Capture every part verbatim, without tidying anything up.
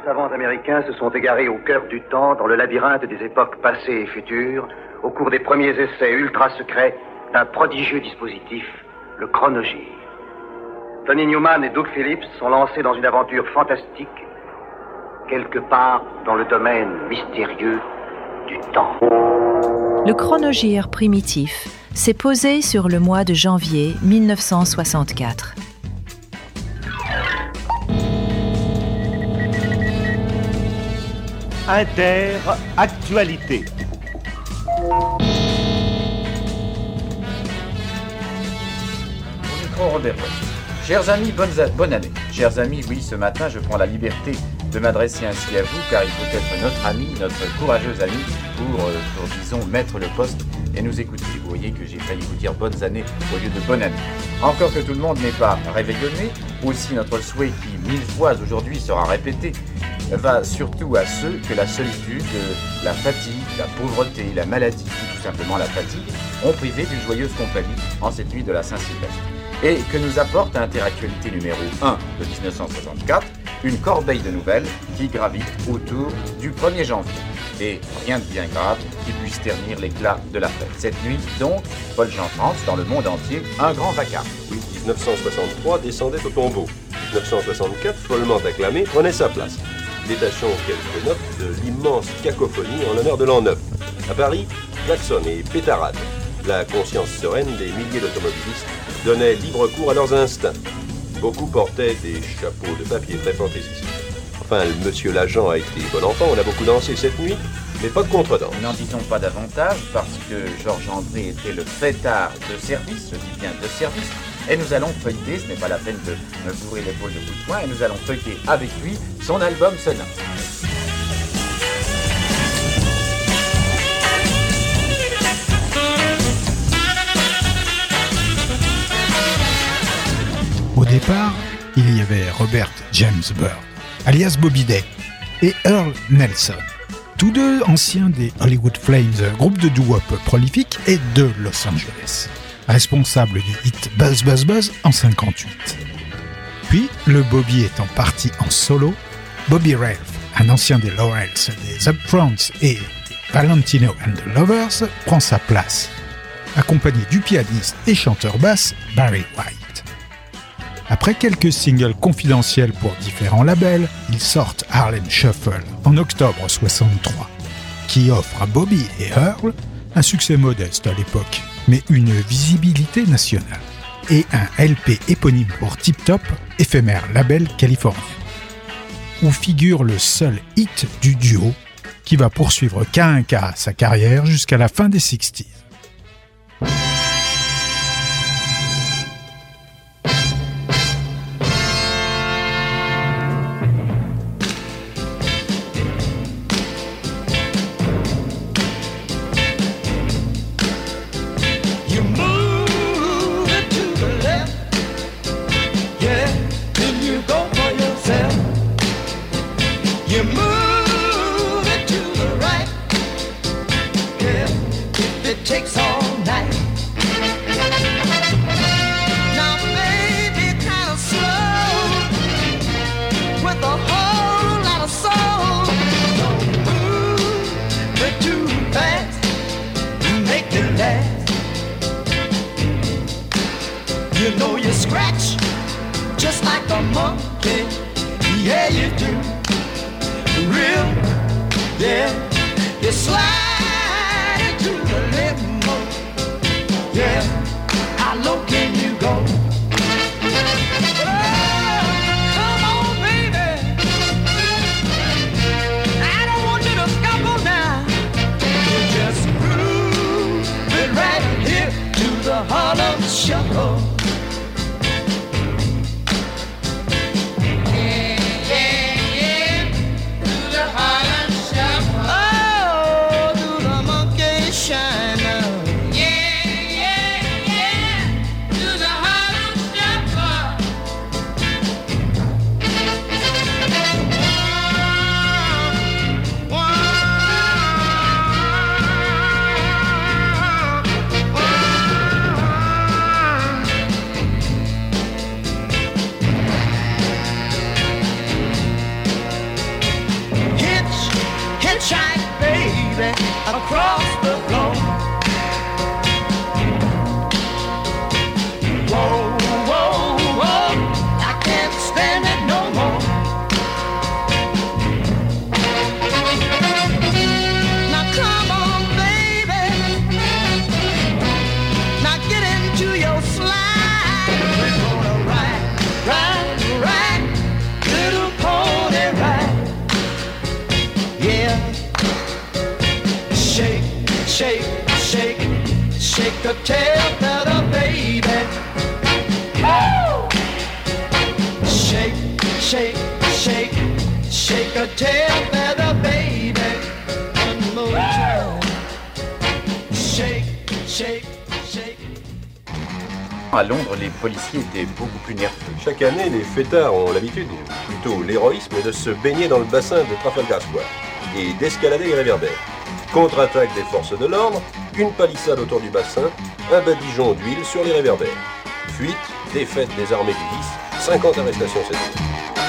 savants américains se sont égarés au cœur du temps, dans le labyrinthe des époques passées et futures, au cours des premiers essais ultra secrets d'un prodigieux dispositif, le chronogire. Tony Newman et Doug Phillips sont lancés dans une aventure fantastique, quelque part dans le domaine mystérieux du temps. Le chronogire primitif s'est posé sur le mois de janvier mille neuf cent soixante-quatre. Inter-actualité. Au micro, Robert. Chers amis, bonne, bonne année. Chers amis, oui, ce matin, je prends la liberté de m'adresser ainsi à vous, car il faut être notre ami, notre courageux ami, pour, euh, pour, disons, mettre le poste et nous écouter. Vous voyez que j'ai failli vous dire bonnes années au lieu de bonne année. Encore que tout le monde n'est pas réveillonné, aussi notre souhait qui, mille fois aujourd'hui, sera répété, va surtout à ceux que la solitude, la fatigue, la pauvreté, la maladie, ou tout simplement la fatigue, ont privé d'une joyeuse compagnie en cette nuit de la Saint-Sylvestre. Et que nous apporte à Interactualité numéro un de dix-neuf cent soixante-quatre une corbeille de nouvelles qui gravite autour du premier janvier. Et rien de bien grave qui puisse ternir l'éclat de la fête. Cette nuit, donc, Paul Jean France, dans le monde entier, un grand vacarme. Oui, dix-neuf cent soixante-trois descendait au tombeau. dix-neuf cent soixante-quatre, follement acclamé, prenait sa place. Détachons quelques notes de l'immense cacophonie en l'honneur de l'an neuf. À Paris, klaxon et pétarade. La conscience sereine des milliers d'automobilistes donnait libre cours à leurs instincts. Beaucoup portaient des chapeaux de papier très fantaisistes. Enfin, le monsieur l'agent a été bon enfant, on a beaucoup dansé cette nuit, mais pas de contredanse. N'en disons pas davantage, parce que Georges André était le fêtard de service, je dis bien de service, et nous allons feuilleter, ce n'est pas la peine de me bourrer l'épaule de coups de poing, et nous allons feuilleter avec lui son album sonore. Au départ, il y avait Robert James Byrd, alias Bobby Day, et Earl Nelson, tous deux anciens des Hollywood Flames, groupe de doo-wop prolifique et de Los Angeles, responsable du hit Buzz Buzz Buzz en cinquante-huit. Puis, le Bobby étant parti en solo, Bobby Ralph, un ancien des Laurels, des Upfronts et des Valentino and the Lovers, prend sa place, accompagné du pianiste et chanteur basse Barry White. Après quelques singles confidentiels pour différents labels, ils sortent Harlem Shuffle en octobre soixante-trois, qui offre à Bobby et Earl un succès modeste à l'époque, mais une visibilité nationale, et un L P éponyme pour Tip Top, éphémère label californien, où figure le seul hit du duo qui va poursuivre cas un cas sa carrière jusqu'à la fin des sixties. Oh, baby, across the floor. Whoa, whoa, whoa, I can't stand it no more. Now come on, baby, now get into your slide. We're gonna ride, ride, ride, little pony ride. Yeah. Shake, shake, shake, shake the tail feather, baby. Woo! Shake, shake, shake, shake a tail feather, baby. One more time. Shake, shake, shake. À Londres, les policiers étaient beaucoup plus nerveux. Chaque année, les fêtards ont l'habitude, plutôt l'héroïsme, de se baigner dans le bassin de Trafalgar Square et d'escalader les réverbères. Contre-attaque des forces de l'ordre, une palissade autour du bassin, un badigeon d'huile sur les réverbères. Fuite, défaite des armées du vice, cinquante arrestations cette année.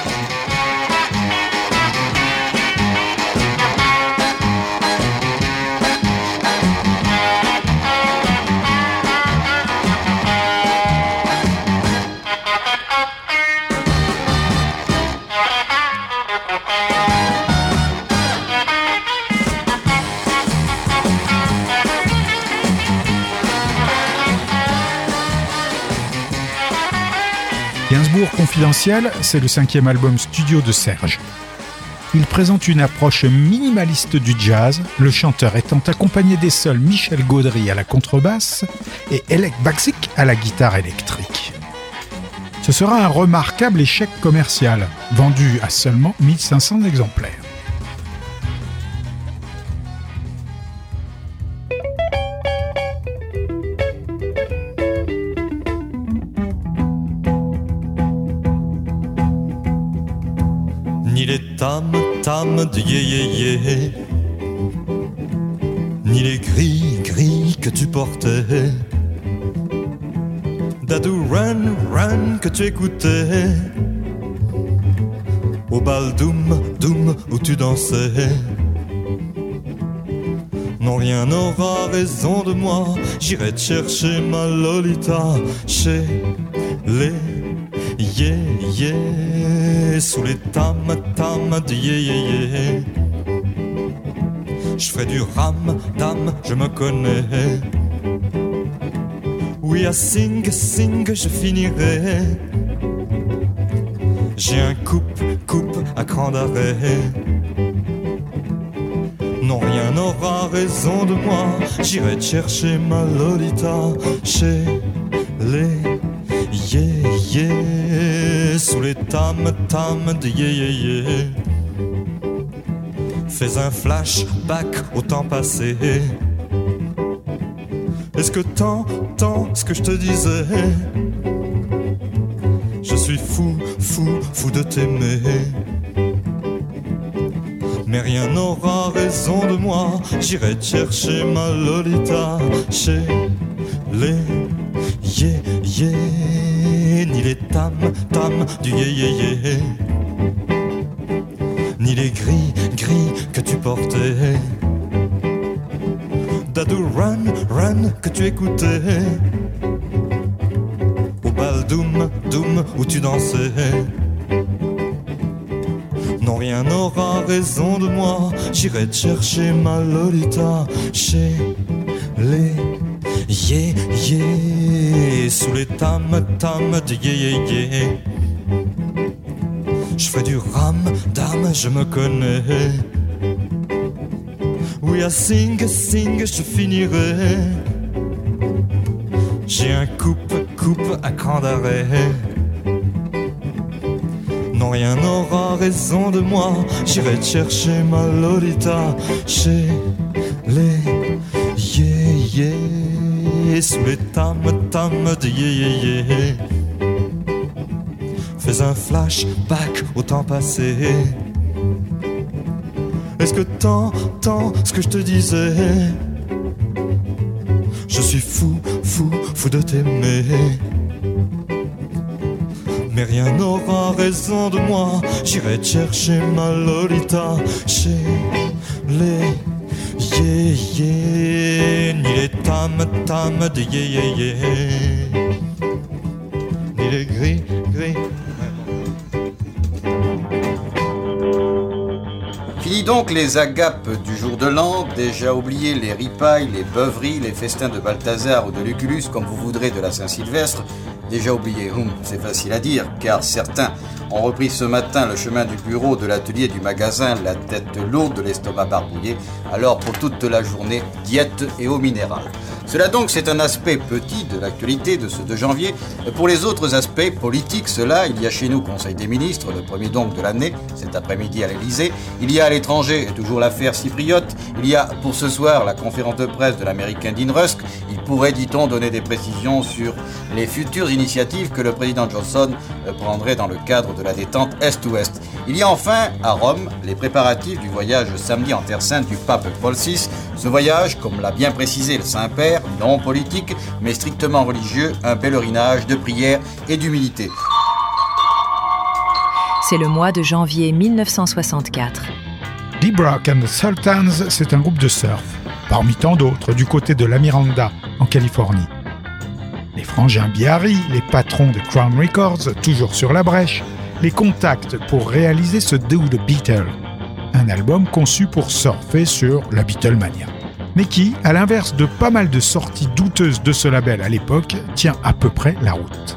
Gainsbourg Confidentiel, c'est le cinquième album studio de Serge. Il présente une approche minimaliste du jazz, le chanteur étant accompagné des seuls Michel Gaudry à la contrebasse et Elek Baksik à la guitare électrique. Ce sera un remarquable échec commercial, vendu à seulement mille cinq cents exemplaires. Ni les tam-tam de yé-yé-yé, ni les gris-gris que tu portais, Dadou Run Run que tu écoutais, au bal Doum Doum où tu dansais. Non, rien n'aura raison de moi, j'irai te chercher ma Lolita chez les yeah yeah, sous les tam tam de yeah yeah yeah. Je ferai du ram dam, je me connais. Oui, à sing sing je finirai. J'ai un coupe coupe à cran d'arrêt. Non, rien n'aura raison de moi, j'irai te chercher ma Lolita chez les yeah yeah, sous les tam tam de yeah yeah yeah. Fais un flashback au temps passé. Est-ce que t'entends ce que je te disais? Je suis fou, fou, fou de t'aimer. Mais rien n'aura raison de moi, j'irai te chercher ma Lolita chez les yeah yeah, ni les tam tam du yeah yeah yeah, ni les gris gris que tu portais, Dadou Run Run que tu écoutais, au bal Doum Doum où tu dansais. Non, rien n'aura raison de moi, j'irai te chercher ma Lolita chez les yeah yeah, sous les tam tam de yeah yeah yeah. Je fais du ram dam, je me connais. Oui, à sing sing je finirai. J'ai un coupe coupe à cran d'arrêt. Non, rien n'aura raison de moi, j'irai te chercher ma Lolita chez les yeah yeah, sous les tam tam de yeah yeah yeah. Fais un flashback au temps passé. Est-ce que t'entends ce que je te disais? Je suis fou, fou, fou de t'aimer. Mais rien n'aura raison de moi, j'irai te chercher ma Lolita chez les yeah yeah, ni les tam tam de yeah yeah yeah, ni les gris gris. Fini donc les agapes du jour de l'an, déjà oublié les ripailles, les beuveries, les festins de Balthazar ou de Lucullus, comme vous voudrez, de la Saint-Sylvestre. Déjà oublié, hum, c'est facile à dire, car certains ont repris ce matin le chemin du bureau, de l'atelier, du magasin, la tête lourde, l'estomac barbouillé. Alors pour toute la journée, diète et eau minérale. Cela donc, c'est un aspect petit de l'actualité de ce deux janvier. Pour les autres aspects politiques, cela, il y a chez nous Conseil des ministres, le premier donc de l'année, cet après-midi à l'Élysée. Il y a à l'étranger, toujours l'affaire chypriote. Il y a pour ce soir la conférence de presse de l'américain Dean Rusk. Il pourrait, dit-on, donner des précisions sur les futures initiatives que le président Johnson prendrait dans le cadre de la détente Est-Ouest. Il y a enfin, à Rome, les préparatifs du voyage samedi en Terre Sainte du pape Paul six. Ce voyage, comme l'a bien précisé le Saint-Père, non politique, mais strictement religieux, un pèlerinage de prière et d'humilité. C'est le mois de janvier mille neuf cent soixante-quatre. Deep Rock and the Sultans, c'est un groupe de surf, parmi tant d'autres, du côté de la Miranda, en Californie. Les frangins Biari, les patrons de Crown Records, toujours sur la brèche, les contactent pour réaliser ce Do the Beatle, un album conçu pour surfer sur la Beatlemania, mais qui, à l'inverse de pas mal de sorties douteuses de ce label à l'époque, tient à peu près la route.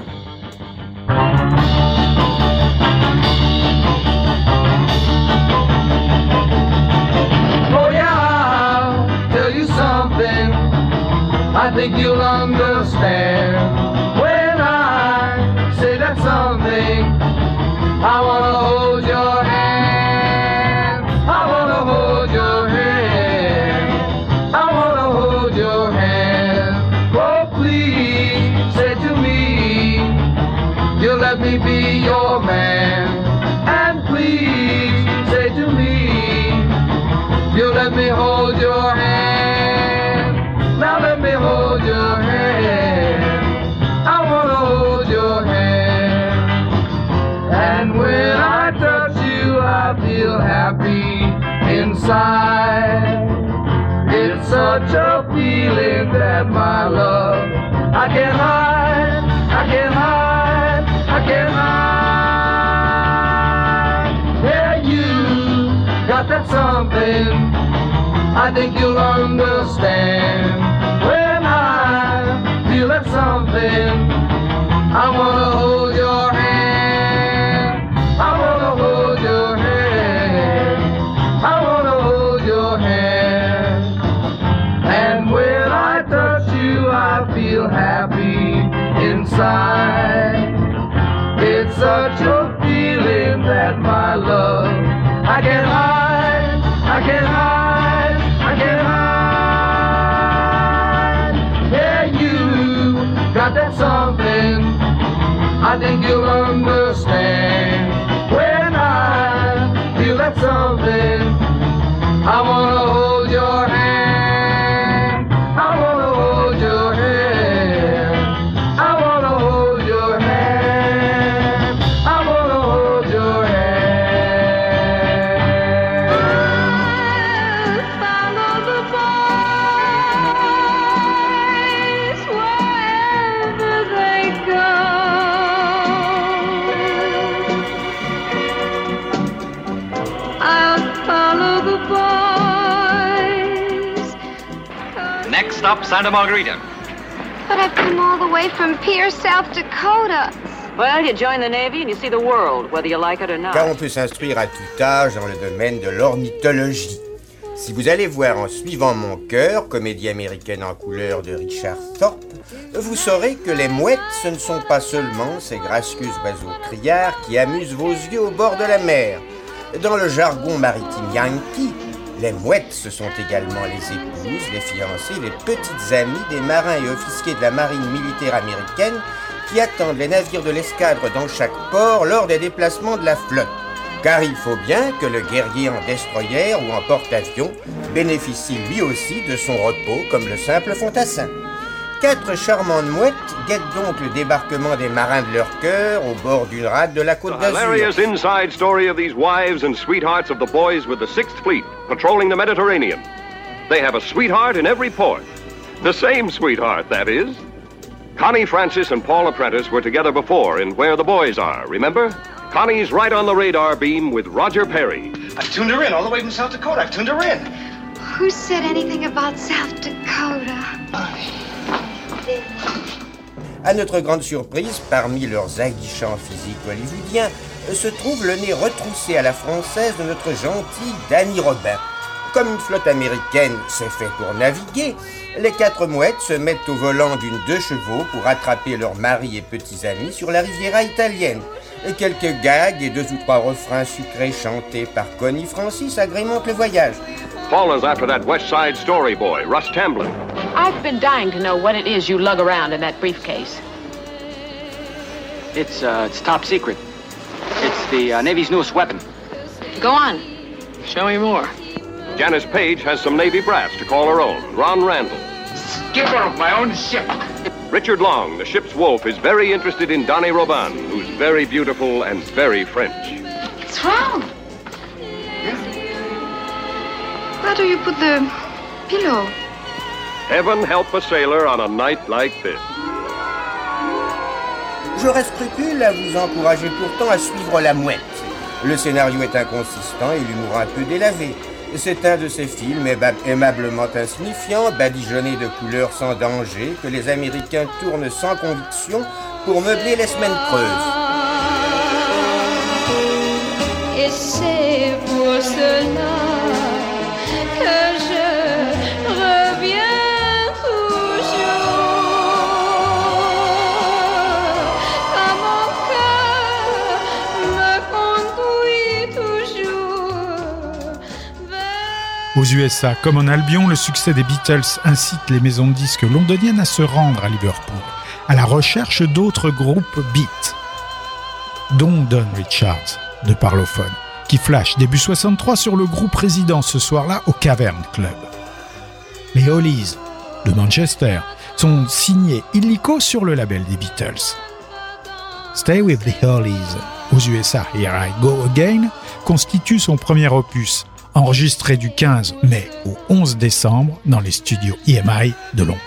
Oh yeah, I'll tell you something I think you'll understand when I say that something. I wanna hold your hand, I wanna hold your hand, I wanna hold your hand. Oh please, say to me, you'll let me be your man. And please, say to me, you'll let me hold your hand. Now let me hold your hand, I wanna hold your hand. And when I touch you, I feel happy inside. It's such a feeling that my love I can't hide, I can't hide, I can't hide. Yeah, you got that something I think you'll understand. When I feel that something, I wanna hold your hand, I wanna hold your hand, I wanna hold your hand. And when I touch you, I feel happy inside. It's such a feeling that my love I can't hide, I can't hide, I can't hide. Yeah, you got that something I think you'll understand. When I feel that something, I wanna hold your hand, I wanna hold your hand, I wanna hold your hand, I wanna hold your hand. Follow the boys wherever they go. I'll follow the boys. Next stop, Santa Margarita. But I've come all the way from Pierce, South Dakota. Well, you join the Navy and you see the world, whether you like it or not. Car on peut s'instruire à tout âge dans le domaine de l'ornithologie. Si vous allez voir En suivant mon cœur, comédie américaine en couleur de Richard Thorpe, vous saurez que les mouettes, ce ne sont pas seulement ces gracieux oiseaux criards qui amusent vos yeux au bord de la mer. Dans le jargon maritime yankee, les mouettes, ce sont également les épouses, les fiancées, les petites amies des marins et officiers de la marine militaire américaine qui attendent les navires de l'escadre dans chaque port lors des déplacements de la flotte. Car il faut bien que le guerrier en destroyer ou en porte-avions bénéficie lui aussi de son repos comme le simple fantassin. Quatre charmantes mouettes guettent donc le débarquement des marins de leur cœur au bord d'une rade de la Côte d'Azur. Hilarious inside story of these wives and sweethearts of the boys with the Sixth Fleet patrolling the Mediterranean. they have a sweetheart in every port. The same sweetheart, that is. Connie Francis and Paula Prentice were together before in Where the Boys Are, remember? Connie's right on the radar beam with Roger Perry. I've tuned her in all the way from South Dakota. I've tuned her in. Who said anything about South Dakota? À notre grande surprise, parmi leurs aguichants physiques hollywoodiens, se trouve le nez retroussé à la française de notre gentille Danny Robin. Comme une flotte américaine s'est fait pour naviguer, les quatre mouettes se mettent au volant d'une deux chevaux pour attraper leurs maris et petits amis sur la Riviera italienne. Et quelques gags et deux ou trois refrains sucrés chantés par Connie Francis agrémentent le voyage. Paula's after that West Side Story boy, Russ Tamblyn. I've been dying to know what it is you lug around in that briefcase. It's, uh, it's top secret. It's the uh, Navy's newest weapon. Go on. Show me more. Janice Page has some Navy brass to call her own. Ron Randall. Skipper of my own ship. Richard Long, the ship's wolf, is very interested in Dani Robin, who's very beautiful and very French. What's wrong? Where do you put the pillow? Heaven help a sailor on a night like this. J'aurais scrupule à vous encourager pourtant à suivre La Mouette. Le scénario est inconsistant et l'humour un peu délavé. C'est un de ces films aimablement insignifiants, badigeonnés de couleurs sans danger, que les Américains tournent sans conviction pour meubler les semaines creuses. Et c'est pour cela que je reviens toujours. Car mon cœur me conduit toujours. Aux U S A comme en Albion, le succès des Beatles incite les maisons de disques londoniennes à se rendre à Liverpool, à la recherche d'autres groupes beat, dont Don Richards, de Parlophone, qui flash début soixante-trois sur le groupe résident ce soir-là au Cavern Club. Les Hollies, de Manchester, sont signés illico sur le label des Beatles. Stay with the Hollies, aux U S A, Here I Go Again, constitue son premier opus, enregistré du quinze mai au onze décembre dans les studios E M I de Londres.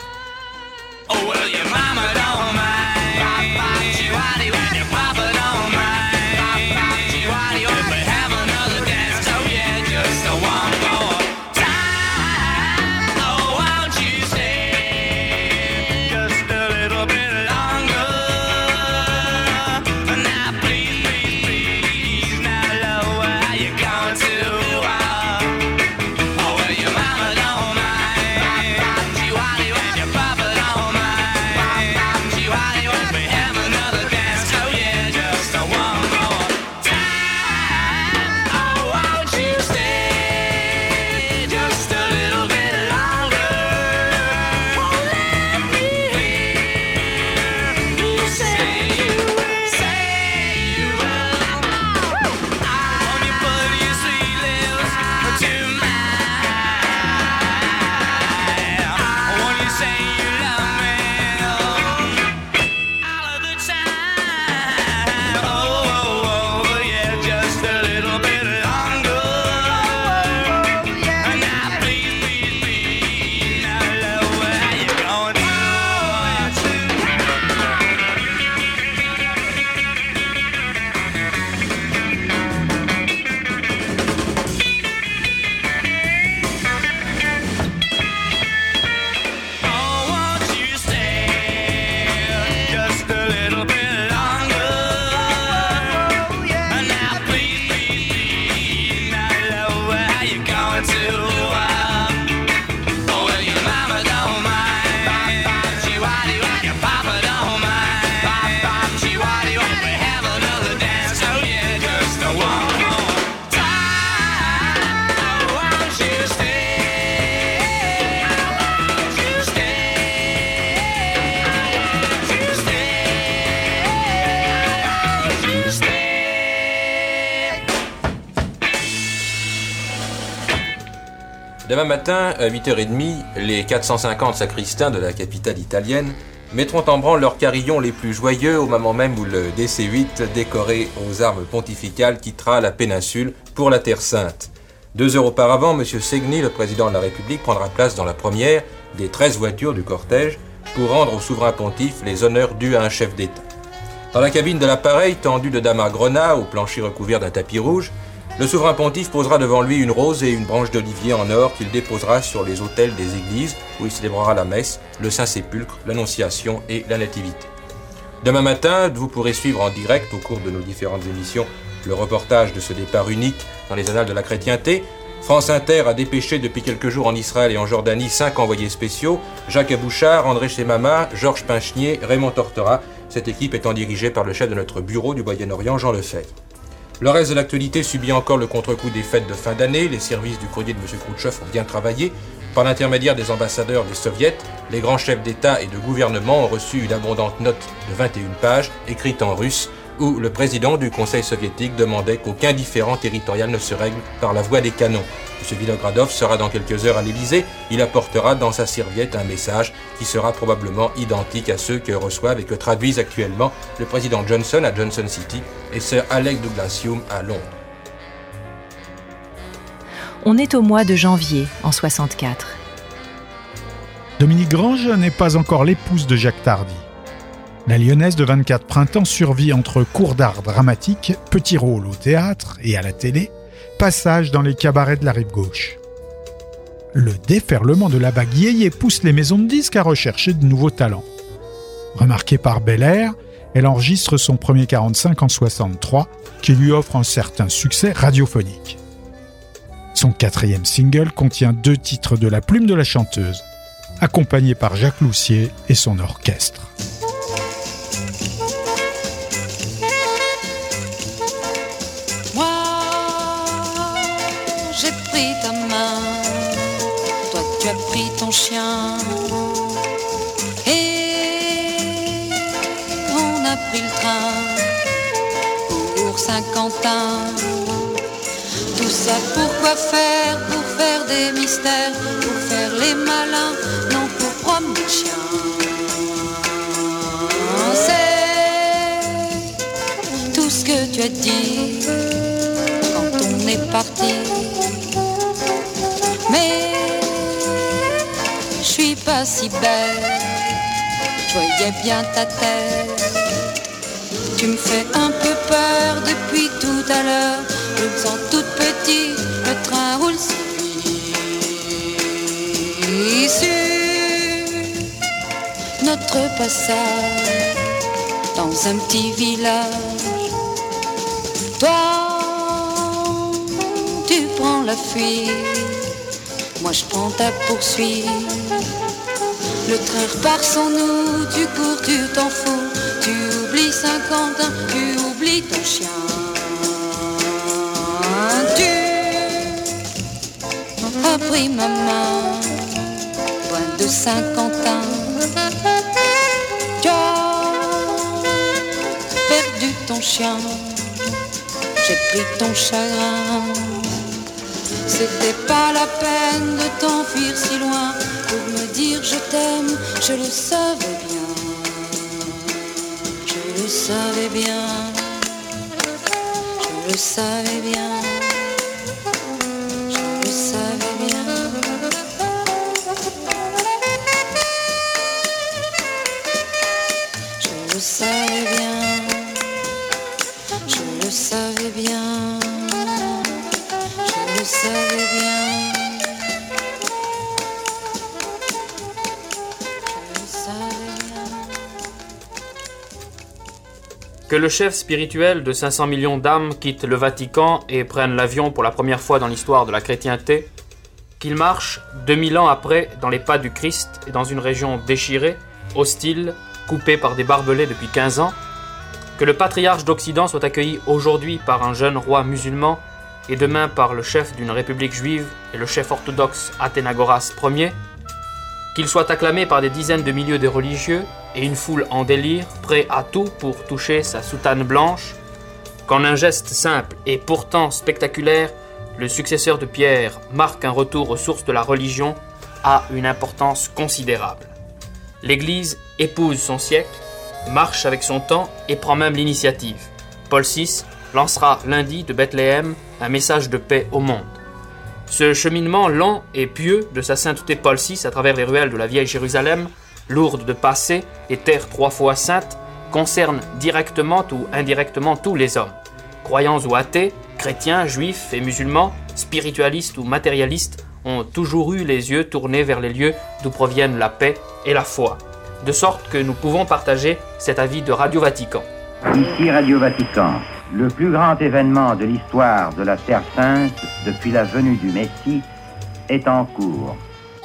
Demain matin, à huit heures trente, les quatre cent cinquante sacristains de la capitale italienne mettront en branle leurs carillons les plus joyeux au moment même où le D C huit, décoré aux armes pontificales, quittera la péninsule pour la Terre Sainte. Deux heures auparavant, M. Segni, le président de la République, prendra place dans la première des treize voitures du cortège pour rendre au souverain pontife les honneurs dus à un chef d'État. Dans la cabine de l'appareil, tendu de damas grenat au plancher recouvert d'un tapis rouge, le souverain pontife posera devant lui une rose et une branche d'olivier en or qu'il déposera sur les autels des églises où il célébrera la messe, le Saint-Sépulcre, l'Annonciation et la Nativité. Demain matin, vous pourrez suivre en direct au cours de nos différentes émissions le reportage de ce départ unique dans les annales de la chrétienté. France Inter a dépêché depuis quelques jours en Israël et en Jordanie cinq envoyés spéciaux, Jacques Abouchard, André Chemama, Georges Pinchnier, Raymond Tortora, cette équipe étant dirigée par le chef de notre bureau du Moyen-Orient, Jean Lefebvre. Le reste de l'actualité subit encore le contre-coup des fêtes de fin d'année. Les services du courrier de M. Khrouchtchev ont bien travaillé. Par l'intermédiaire des ambassadeurs des soviets, les grands chefs d'État et de gouvernement ont reçu une abondante note de vingt et une pages, écrite en russe, où le président du Conseil soviétique demandait qu'aucun différend territorial ne se règle par la voie des canons. M. Vinogradov sera dans quelques heures à l'Élysée. Il apportera dans sa serviette un message qui sera probablement identique à ceux que reçoivent et que traduisent actuellement le président Johnson à Johnson City et Sir Alec Douglas Hume à Londres. On est au mois de janvier en soixante-quatre. Dominique Grange n'est pas encore l'épouse de Jacques Tardy. La Lyonnaise de vingt-quatre printemps survit entre cours d'art dramatique, petits rôles au théâtre et à la télé, passage dans les cabarets de la rive gauche. Le déferlement de la vague yéyé pousse les maisons de disques à rechercher de nouveaux talents. Remarquée par Bel Air, elle enregistre son premier quarante-cinq en soixante-trois, qui lui offre un certain succès radiophonique. Son quatrième single contient deux titres de la plume de la chanteuse, accompagné par Jacques Loussier et son orchestre. J'ai pris ta main, toi tu as pris ton chien, et on a pris le train pour Saint-Quentin. Tout ça pourquoi faire? Pour faire des mystères, pour faire les malins, non pour promener le chien. C'est tout ce que tu as dit quand on est parti. Mais je suis pas si belle, je voyais bien ta tête. Tu me fais un peu peur depuis tout à l'heure. Je me sens toute petite, le train roule si vite. Sur notre passage dans un petit village, toi tu prends la fuite, moi je prends ta poursuite. Le train repart sans nous, tu cours, tu t'en fous, tu oublies Saint-Quentin, tu oublies ton chien. Tu as pris ma main, loin de Saint-Quentin. Tu as perdu ton chien, j'ai pris ton chagrin. C'était pas la peine de t'enfuir si loin pour me dire je t'aime, je le savais bien. Je le savais bien, je le savais bien, je le savais bien. Je le savais bien, je le savais bien. Je savais bien. Je savais bien. Que le chef spirituel de cinq cents millions d'âmes quitte le Vatican et prenne l'avion pour la première fois dans l'histoire de la chrétienté, qu'il marche deux mille ans après dans les pas du Christ et dans une région déchirée, hostile, coupée par des barbelés depuis quinze ans, que le patriarche d'Occident soit accueilli aujourd'hui par un jeune roi musulman et demain par le chef d'une république juive et le chef orthodoxe Athénagoras Ier, qu'il soit acclamé par des dizaines de milliers de religieux et une foule en délire, prêt à tout pour toucher sa soutane blanche, qu'en un geste simple et pourtant spectaculaire, le successeur de Pierre marque un retour aux sources de la religion, a une importance considérable. L'Église épouse son siècle, marche avec son temps et prend même l'initiative. Paul six lancera lundi de Bethléem un message de paix au monde. Ce cheminement lent et pieux de sa sainteté Paul six à travers les ruelles de la vieille Jérusalem, lourde de passé et terre trois fois sainte, concerne directement ou indirectement tous les hommes. Croyants ou athées, chrétiens, juifs et musulmans, spiritualistes ou matérialistes, ont toujours eu les yeux tournés vers les lieux d'où proviennent la paix et la foi. De sorte que nous pouvons partager cet avis de Radio Vatican. Ici Radio Vatican, le plus grand événement de l'histoire de la Terre Sainte depuis la venue du Messie est en cours.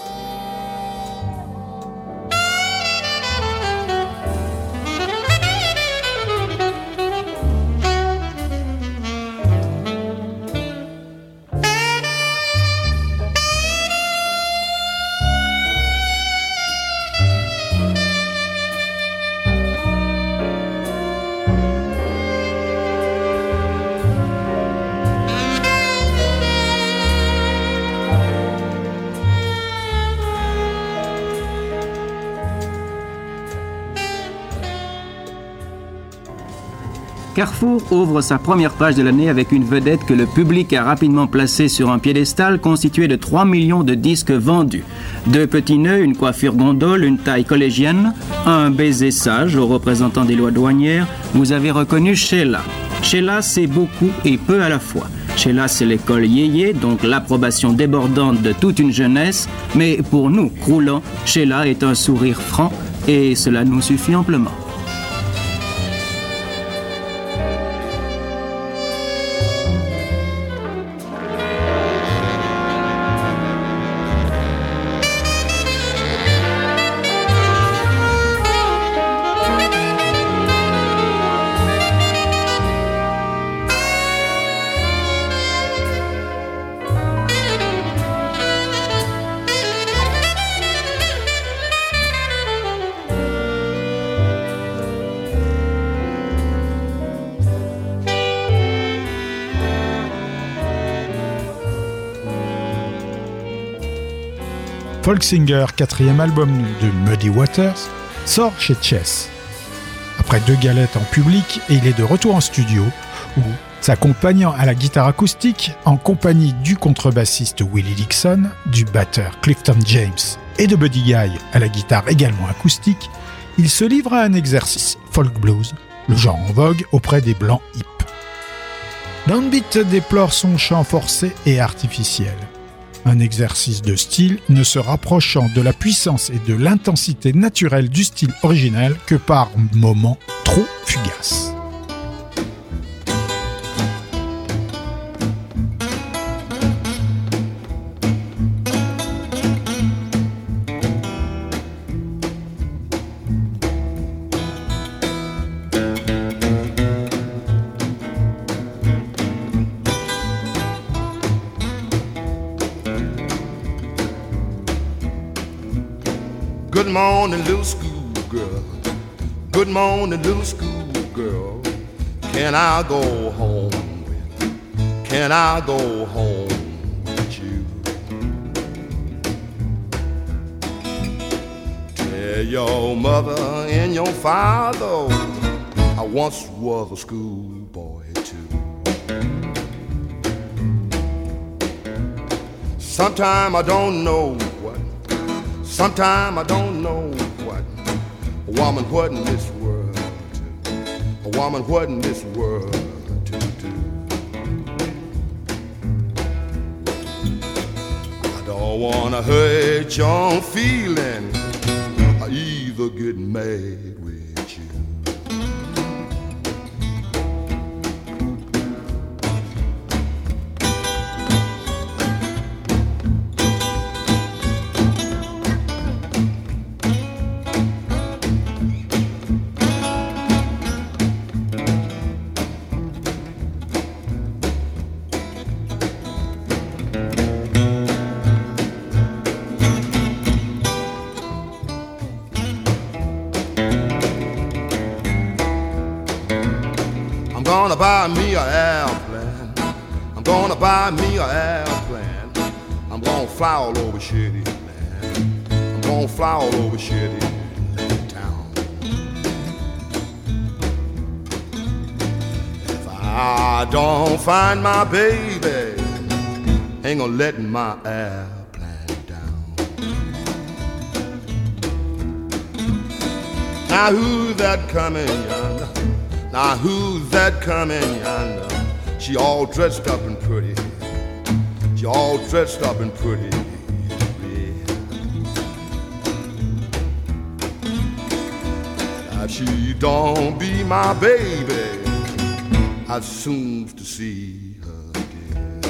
Carrefour ouvre sa première page de l'année avec une vedette que le public a rapidement placée sur un piédestal constitué de trois millions de disques vendus. Deux petits nœuds, une coiffure gondole, une taille collégienne, un baiser sage aux représentants des lois douanières, vous avez reconnu Sheila. Sheila, c'est beaucoup et peu à la fois. Sheila, c'est l'école yéyé, donc l'approbation débordante de toute une jeunesse, mais pour nous, croulants, Sheila est un sourire franc et cela nous suffit amplement. Folksinger, quatrième album de Muddy Waters, sort chez Chess. Après deux galettes en public, il est de retour en studio, où, s'accompagnant à la guitare acoustique, en compagnie du contrebassiste Willie Dixon, du batteur Clifton James et de Buddy Guy à la guitare également acoustique, il se livre à un exercice folk blues, le genre en vogue auprès des blancs hip. Downbeat déplore son chant forcé et artificiel. Un exercice de style ne se rapprochant de la puissance et de l'intensité naturelle du style original que par moments trop fugaces. Good morning, little schoolgirl. Good morning, little schoolgirl. Can I go home with? Can I go home with you? Tell your mother and your father I once was a schoolboy too. Sometime I don't know what. Sometime I don't know what a woman what in this world to, a woman what in this world to do. I don't wanna hurt your feeling or either get mad with you. I'm gonna buy me an airplane. I'm gonna buy me an airplane. I'm gonna fly all over shitty land. I'm gonna fly all over shitty town. If I don't find my baby, ain't gonna let my airplane down. Now who's that coming yonder? Now who's that coming yonder? She all dressed up and pretty. She all dressed up and pretty. If she don't be my baby, I'd soon to see her again.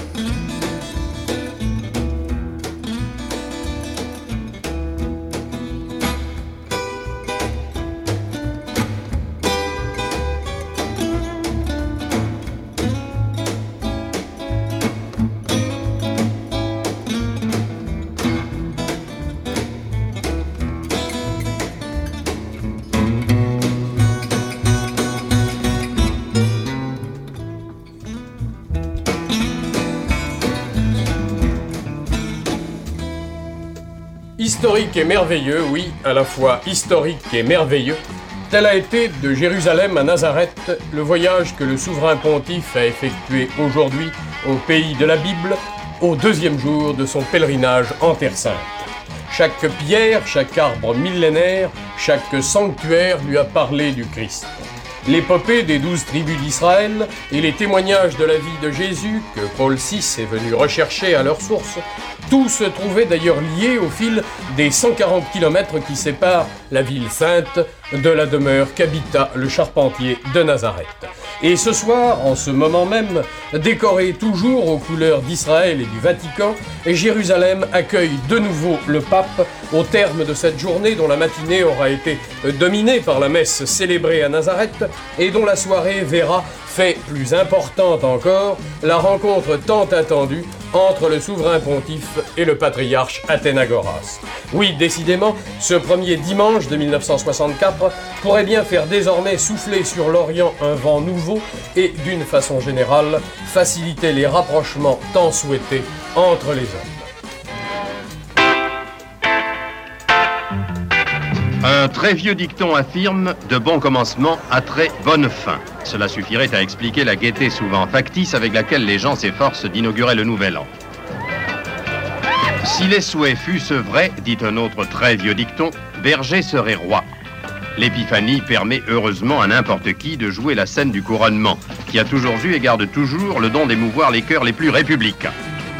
Historique et merveilleux, oui, à la fois historique et merveilleux, tel a été de Jérusalem à Nazareth le voyage que le souverain pontife a effectué aujourd'hui au pays de la Bible, au deuxième jour de son pèlerinage en Terre Sainte. Chaque pierre, chaque arbre millénaire, chaque sanctuaire lui a parlé du Christ. L'épopée des douze tribus d'Israël et les témoignages de la vie de Jésus que Paul six est venu rechercher à leur source, tout se trouvait d'ailleurs lié au fil des cent quarante kilomètres qui séparent la ville sainte de la demeure qu'habita le charpentier de Nazareth. Et ce soir, en ce moment même, décoré toujours aux couleurs d'Israël et du Vatican, Jérusalem accueille de nouveau le pape au terme de cette journée dont la matinée aura été dominée par la messe célébrée à Nazareth et dont la soirée verra, fait plus importante encore, la rencontre tant attendue entre le souverain pontife et le patriarche Athénagoras. Oui, décidément, ce premier dimanche de mille neuf cent soixante-quatre pourrait bien faire désormais souffler sur l'Orient un vent nouveau et, d'une façon générale, faciliter les rapprochements tant souhaités entre les hommes. Un très vieux dicton affirme « de bon commencement à très bonne fin ». Cela suffirait à expliquer la gaieté souvent factice avec laquelle les gens s'efforcent d'inaugurer le nouvel an. Si les souhaits fussent vrais, dit un autre très vieux dicton, Berger serait roi. L'épiphanie permet heureusement à n'importe qui de jouer la scène du couronnement, qui a toujours eu et garde toujours le don d'émouvoir les cœurs les plus républicains.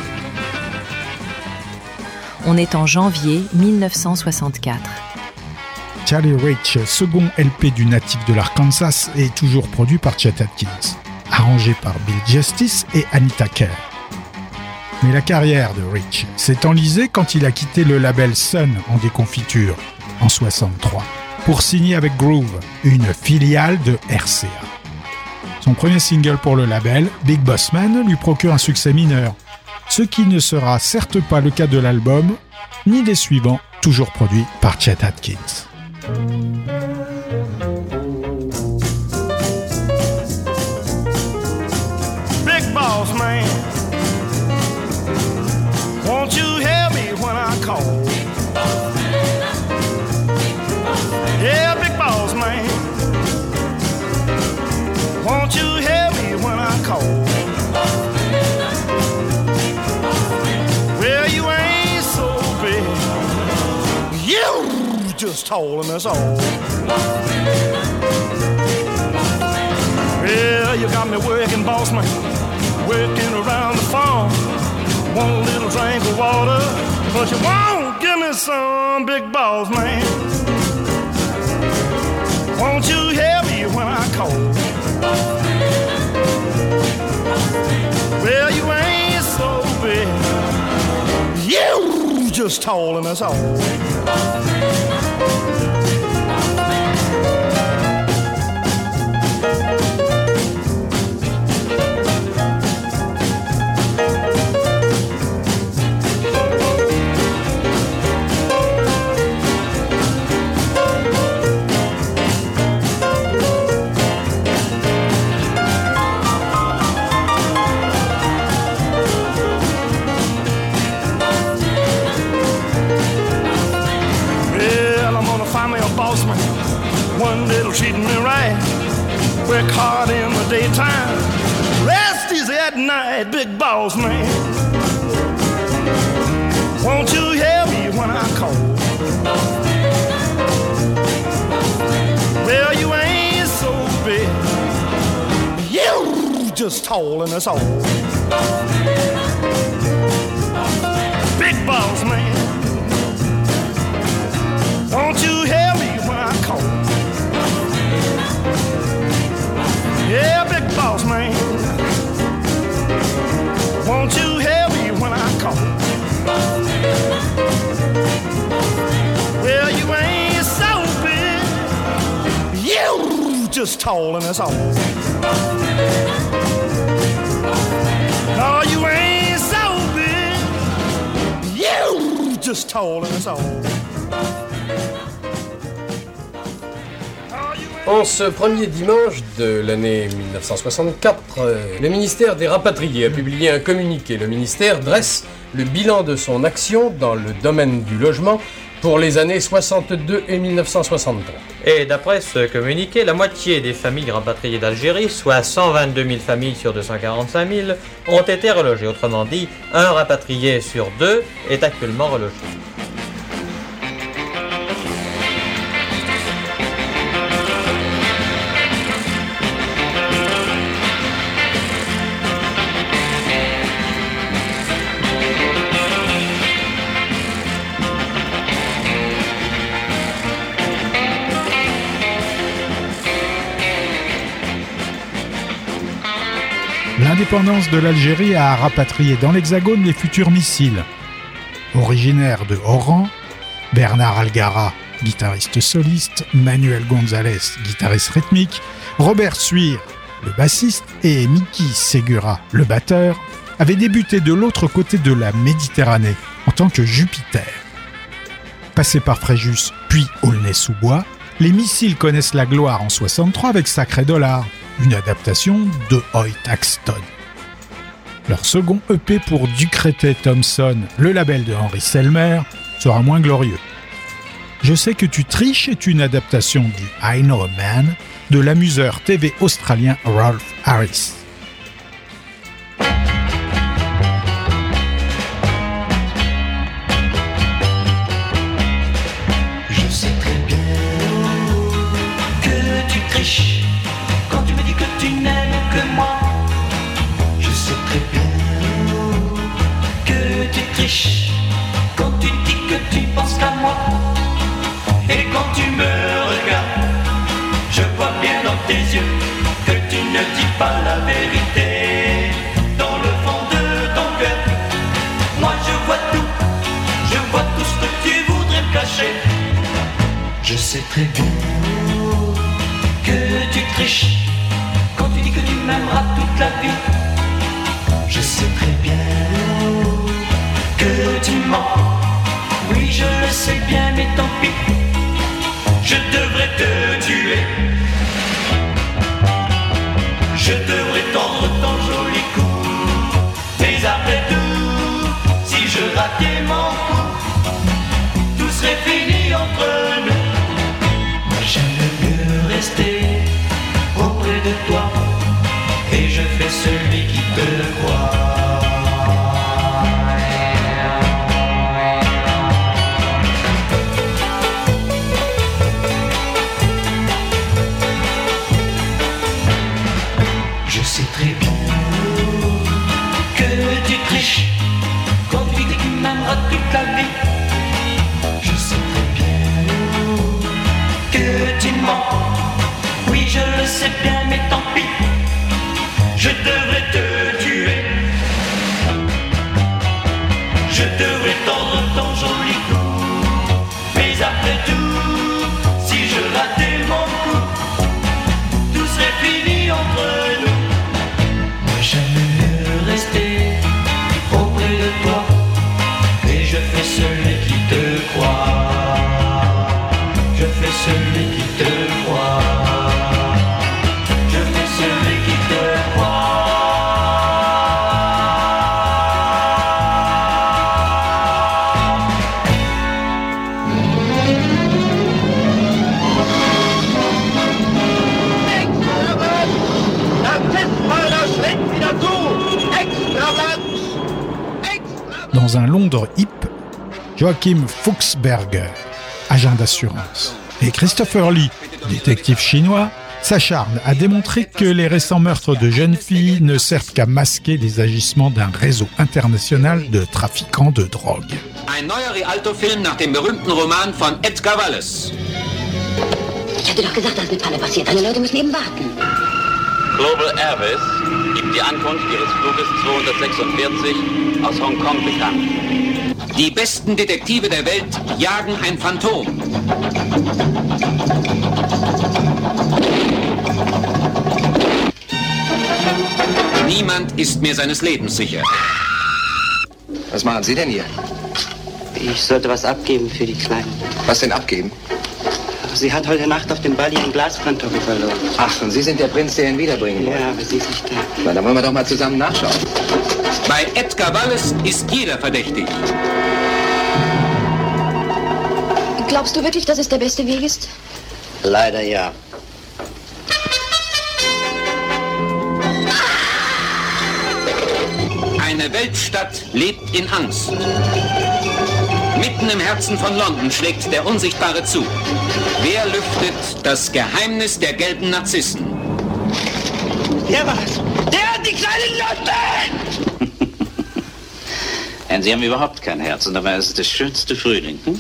On est en janvier mille neuf cent soixante-quatre. Charlie Rich, second L P du natif de l'Arkansas, est toujours produit par Chet Atkins, arrangé par Bill Justice et Anita Kerr. Mais la carrière de Rich s'est enlisée quand il a quitté le label Sun en déconfiture, en soixante-trois, pour signer avec Groove, une filiale de R C A. Son premier single pour le label, Big Boss Man, lui procure un succès mineur, ce qui ne sera certes pas le cas de l'album, ni des suivants, toujours produits par Chet Atkins. Big boss man, won't you help me when I call? Yeah, big boss man, won't you help me when I call? Well, you ain't so big, you just holding us all. Well, you got me working, boss man, working around the farm. Want a little drink of water, but you won't give me some, big boss man. Won't you help me when I call? Well, you ain't so big, you just holding us all. One little treating me right. Work hard in the daytime, rest easy at night, big boss man. just tolling us all. Big boss man, won't you help me when I call? Yeah, big boss man, won't you help me when I call? Well, you ain't so big, you just tolling us all. No, you ain't so big, you just tolling us all. En ce premier dimanche de l'année mille neuf cent soixante-quatre, euh, le ministère des Rapatriés a publié un communiqué. Le ministère dresse le bilan de son action dans le domaine du logement pour les années soixante-deux et mille neuf cent soixante-trois. Et d'après ce communiqué, la moitié des familles rapatriées d'Algérie, soit cent vingt-deux mille familles sur deux cent quarante-cinq mille, ont été relogées. Autrement dit, un rapatrié sur deux est actuellement relogé. L'indépendance de l'Algérie a rapatrié dans l'Hexagone les futurs missiles. Originaires de Oran, Bernard Algara, guitariste soliste, Manuel González, guitariste rythmique, Robert Suir, le bassiste, et Mickey Segura, le batteur, avaient débuté de l'autre côté de la Méditerranée en tant que Jupiter. Passés par Fréjus puis Aulnay-sous-Bois, les missiles connaissent la gloire en soixante-trois avec Sacré Dollar, une adaptation de Hoyt Axton. Leur second E P pour Ducretet Thompson, le label de Henry Selmer, sera moins glorieux. Je sais que tu triches est une adaptation du I Know a Man de l'amuseur T V australien Rolf Harris. Je sais très bien que tu triches quand tu me dis que tu n'aimes que moi. Je sais très bien que tu triches quand tu dis que tu penses qu'à moi. Et quand tu me regardes, je vois bien dans tes yeux que tu ne dis pas la vérité. Dans le fond de ton cœur, moi je vois tout, je vois tout ce que tu voudrais me cacher. Je sais très bien que tu triches quand tu dis que tu m'aimeras toute la vie. Je sais très bien que tu mens. Oui, je le sais bien, mais tant pis. Je devrais te tuer. Je devrais tendre ton joli cou. Mais après tout, si je ratais mon coup, tout serait fini entre nous. Moi j'aime mieux rester auprès de toi, et je fais celui qui te croit. Je sais très bien que tu triches quand tu dis que tu m'aimeras toute la vie. Je sais très bien que tu mens. Oui, je le sais bien, mais tant pis. Je devrais te tuer. Je devrais tendre ton joli cou. Mais après tout, si je ratais mon coup, tout serait fini entre nous. Moi j'aime mieux rester auprès de toi, et je fais celui qui te croit. Je fais celui qui te croit. Je fais celui qui te croit. Dans un Londres hip, Joachim Fuchsberger, agent d'assurance, et Christopher Lee, détective chinois, s'acharne à démontrer que les récents meurtres de jeunes filles ne servent qu'à masquer les agissements d'un réseau international de trafiquants de drogue. Ein neuer Rialto-Film nach dem berühmten Roman von Edgar Wallace. Ich hatte doch gesagt, dass eine Panne passiert. Alle Leute müssen eben warten. Global Airways gibt die Ankunft ihres Fluges zweihundertsechsundvierzig aus Hongkong bekannt. Die besten Detektive der Welt jagen ein Phantom. Niemand ist mir seines Lebens sicher. Was machen Sie denn hier? Ich sollte was abgeben für die Kleine. Was denn abgeben? Sie hat heute Nacht auf dem Ball ihren Glaspantoffel verloren. Ach, und Sie sind der Prinz, der ihn wiederbringen will? Ja, aber sie ist nicht da. Na, dann wollen wir doch mal zusammen nachschauen. Bei Edgar Wallace ist jeder verdächtig. Glaubst du wirklich, dass es der beste Weg ist? Leider ja. Eine Weltstadt lebt in Angst. Mitten im Herzen von London schlägt der Unsichtbare zu. Wer lüftet das Geheimnis der gelben Narzissen? Der war's! Der hat die kleine Lotte! Nein, Sie haben überhaupt kein Herz und dabei ist es der schönste Frühling. Hm?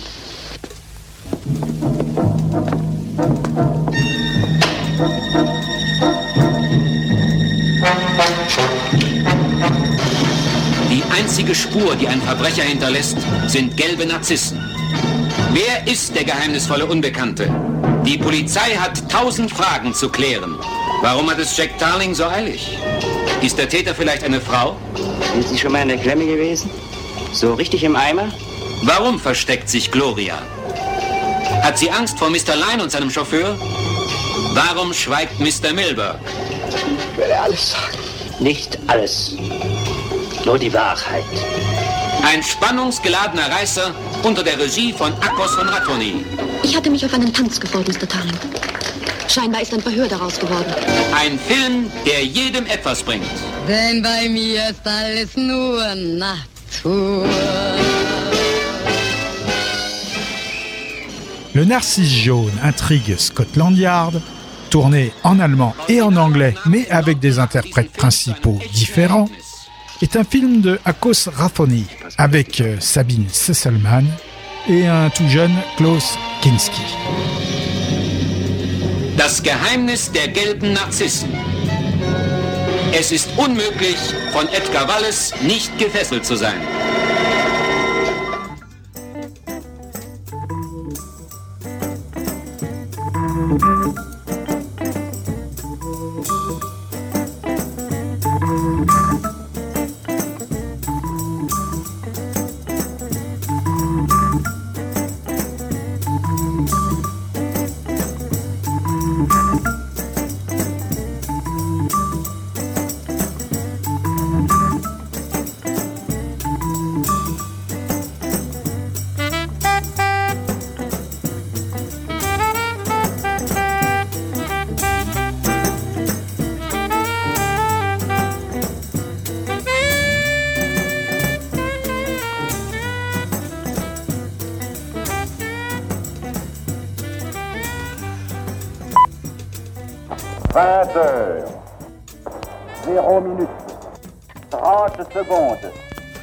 Die einzige Spur, die ein Verbrecher hinterlässt, sind gelbe Narzissen. Wer ist der geheimnisvolle Unbekannte? Die Polizei hat tausend Fragen zu klären. Warum hat es Jack Tarling so eilig? Ist der Täter vielleicht eine Frau? Sind Sie schon mal in der Klemme gewesen? So richtig im Eimer? Warum versteckt sich Gloria? Hat sie Angst vor Mister Lyne und seinem Chauffeur? Warum schweigt Mister Milberg? Ich werde alles sagen. Nicht alles. Nur die Wahrheit. Ein spannungsgeladener Reißer unter der Regie von Akos von Rattoni. Ich hatte mich auf einen Tanz gefreut, Mister Tarling. Scheinbar ist ein Verhör daraus geworden. Ein Film, der jedem etwas bringt. Denn bei mir ist alles nur Natur. Le Narcisse jaune intrigue Scotland Yard, tourné en allemand et en anglais, mais avec des interprètes principaux différents, est un film de Akos Rathoni avec Sabine Sesselman et un tout jeune Klaus Kinski. Das Geheimnis der gelben Narzissen. Es ist unmöglich, von Edgar Wallace nicht gefesselt zu sein. vingt heures, zéro minutes, trente secondes.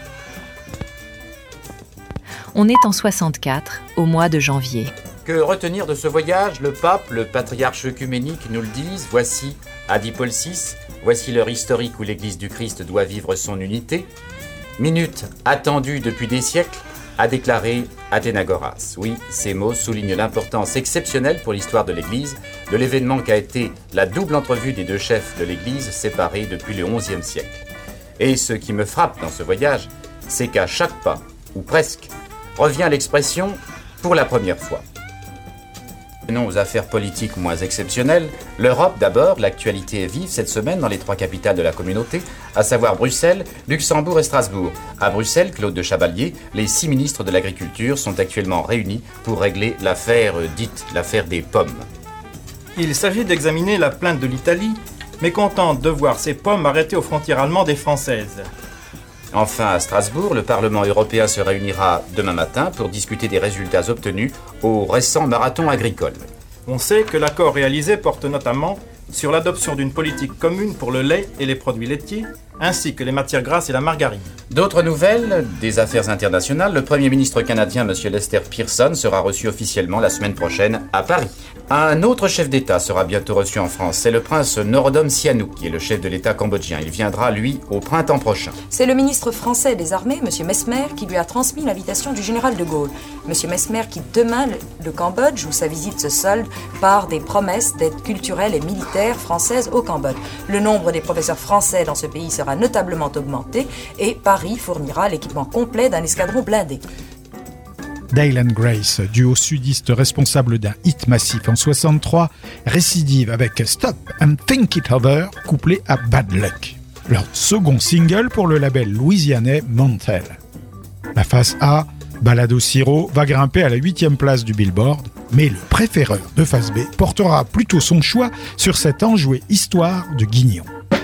On est en soixante-quatre, au mois de janvier. Que retenir de ce voyage? Le pape, le patriarche œcuménique nous le disent. Voici, a dit Paul six, voici l'heure historique où l'Église du Christ doit vivre son unité. Minute attendue depuis des siècles, a déclaré Athénagoras. Oui, ces mots soulignent l'importance exceptionnelle pour l'histoire de l'Église de l'événement qu'a été la double entrevue des deux chefs de l'Église séparés depuis le onzième siècle. Et ce qui me frappe dans ce voyage, c'est qu'à chaque pas, ou presque, revient l'expression « pour la première fois ». Non aux affaires politiques moins exceptionnelles, l'Europe d'abord, l'actualité est vive cette semaine dans les trois capitales de la communauté, à savoir Bruxelles, Luxembourg et Strasbourg. À Bruxelles, Claude de Chaballier, les six ministres de l'Agriculture sont actuellement réunis pour régler l'affaire dite l'affaire des pommes. Il s'agit d'examiner la plainte de l'Italie, mécontente de voir ses pommes arrêtées aux frontières allemandes et françaises. Enfin, à Strasbourg, le Parlement européen se réunira demain matin pour discuter des résultats obtenus au récent marathon agricole. On sait que l'accord réalisé porte notamment sur l'adoption d'une politique commune pour le lait et les produits laitiers, ainsi que les matières grasses et la margarine. D'autres nouvelles des affaires internationales, le Premier ministre canadien M. Lester Pearson sera reçu officiellement la semaine prochaine à Paris. Un autre chef d'État sera bientôt reçu en France, c'est le prince Norodom Sihanouk, qui est le chef de l'État cambodgien. Il viendra, lui, au printemps prochain. C'est le ministre français des Armées, M. Messmer, qui lui a transmis l'invitation du général de Gaulle. M. Messmer quitte demain le Cambodge, où sa visite se solde par des promesses d'aide culturelle et militaire française au Cambodge. Le nombre des professeurs français dans ce pays sera notablement augmenté et Paris fournira l'équipement complet d'un escadron blindé. Dale and Grace, duo sudiste responsable d'un hit massif en soixante-trois, récidive avec Stop and Think It Over, couplé à Bad Luck, leur second single pour le label louisianais Montel. La face A, Ballade au sirop, va grimper à la huitième place du Billboard, mais le préféreur de face B portera plutôt son choix sur cette enjouée histoire de Guignon.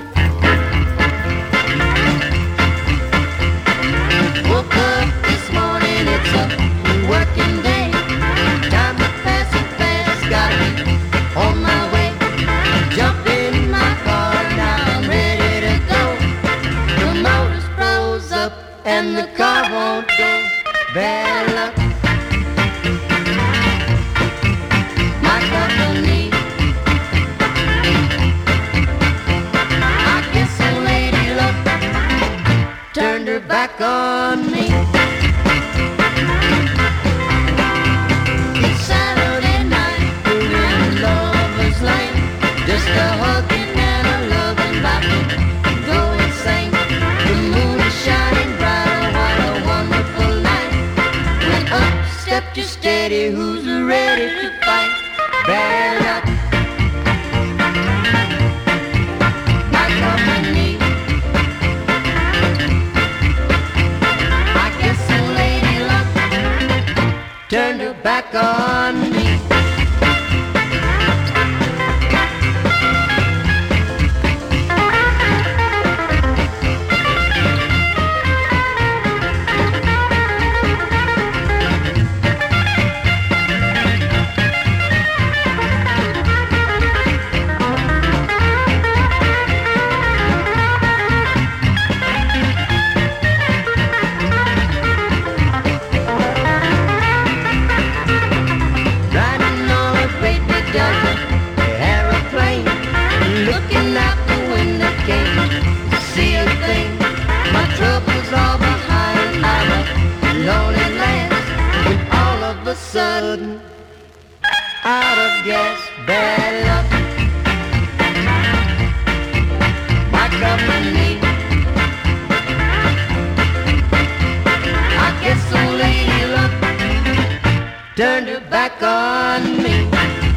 And the car won't go. Bad luck. My company. I guess a lady luck turned her back on me. It's Saturday night, we're in Lover's Lane. Just a hugging and a loving back. Go insane. The moon is shining. Step just steady, who's ready to fight? Bad luck. My company. I guess a lady luck turned her back on me. Sudden, out of gas, bad luck. My company. I guess a lady luck turned her back on me.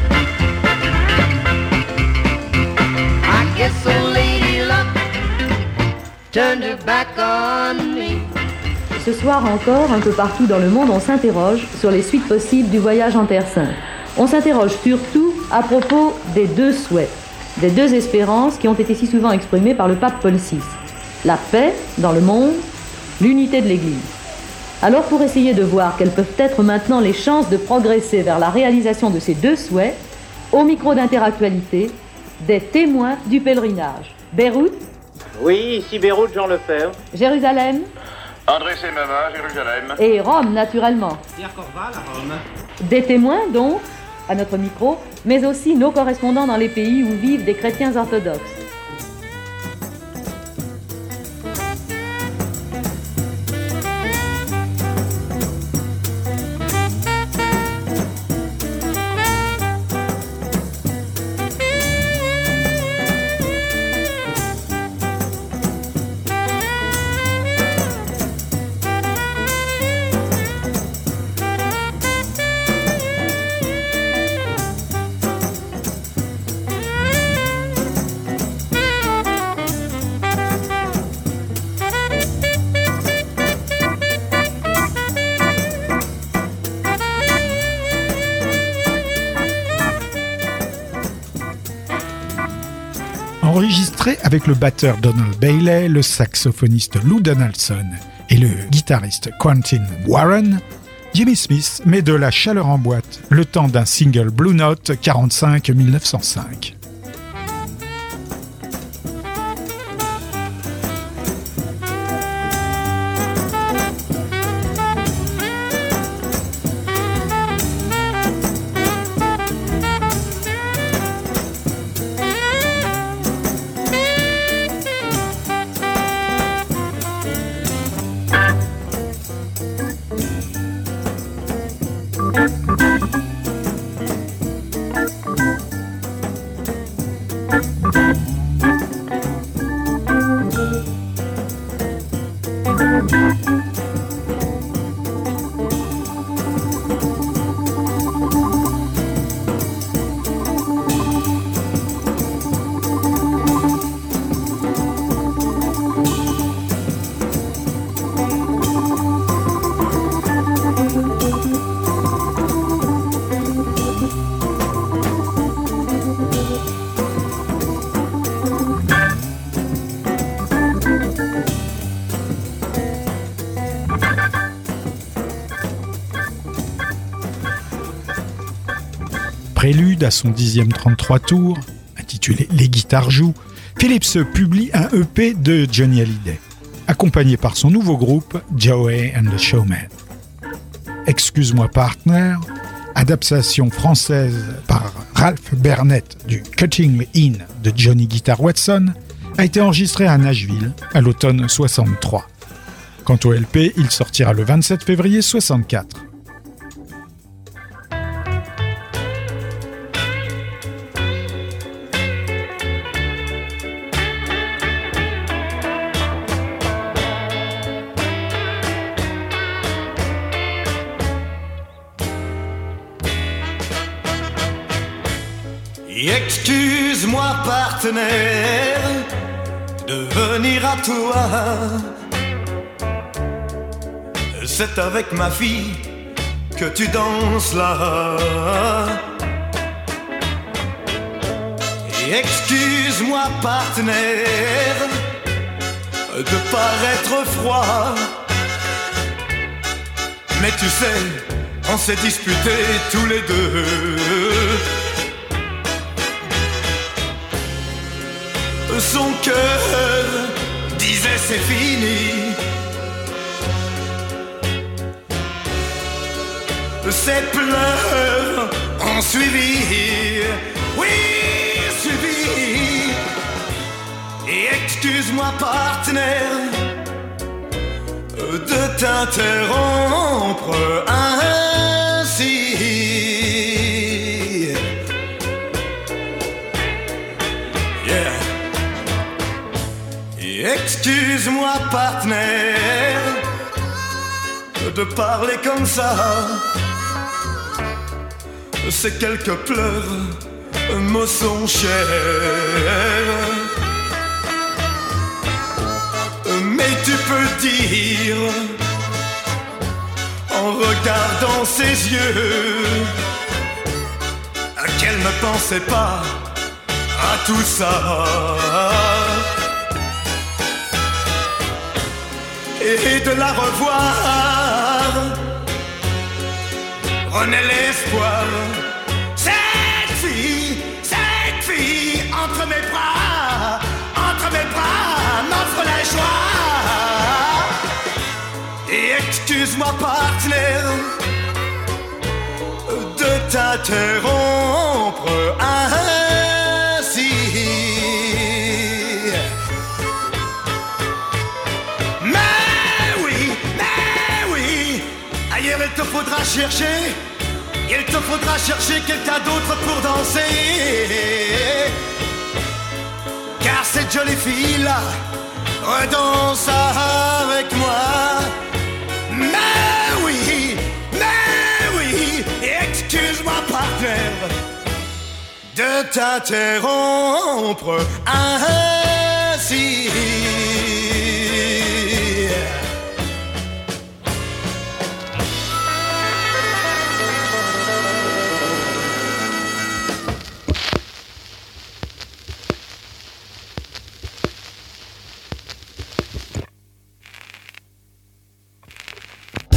I guess a lady luck turned her back on me. Ce soir encore, un peu partout dans le monde, on s'interroge sur les suites possibles du voyage en Terre Sainte. On s'interroge surtout à propos des deux souhaits, des deux espérances qui ont été si souvent exprimées par le pape Paul six. La paix dans le monde, l'unité de l'Église. Alors pour essayer de voir quelles peuvent être maintenant les chances de progresser vers la réalisation de ces deux souhaits, au micro d'Interactualité, des témoins du pèlerinage. Beyrouth. Oui, ici Beyrouth, Jean Lefebvre. Jérusalem. André Semama, Jérusalem. Et Rome, naturellement. Pierre Corval, à Rome. Des témoins, donc, à notre micro, mais aussi nos correspondants dans les pays où vivent des chrétiens orthodoxes. Enregistré avec le batteur Donald Bailey, le saxophoniste Lou Donaldson et le guitariste Quentin Warren, Jimmy Smith met de la chaleur en boîte le temps d'un single Blue Note quarante-cinq mille neuf cent cinq. Prélude à son dixième trente-trois tours, intitulé Les guitares jouent, Phillips publie un E P de Johnny Hallyday, accompagné par son nouveau groupe Joey and the Showmen. Excuse-moi partner, adaptation française par Ralph Burnett du Cutting In de Johnny Guitar Watson, a été enregistré à Nashville à l'automne soixante-trois. Quant au L P, il sortira le vingt-sept février soixante-quatre. Excuse-moi partenaire de venir à toi. C'est avec ma fille que tu danses là. Excuse-moi partenaire de paraître froid. Mais tu sais, on s'est disputés tous les deux. Son cœur disait c'est fini. Ses pleurs ont suivi. Oui, suivi. Et excuse-moi partenaire de t'interrompre ainsi. Excuse-moi partenaire de parler comme ça. Ces quelques pleurs me sont chers. Mais tu peux dire en regardant ses yeux qu'elle ne pensait pas à tout ça. Et de la revoir renaît l'espoir. Cette fille, cette fille entre mes bras, entre mes bras m'offre la joie. Et excuse-moi partenaire de t'interrompre ainsi. Il te faudra chercher, il te faudra chercher quelqu'un d'autre pour danser. Car cette jolie fille-là redanse avec moi. Mais oui, mais oui, excuse-moi partenaire de t'interrompre ainsi.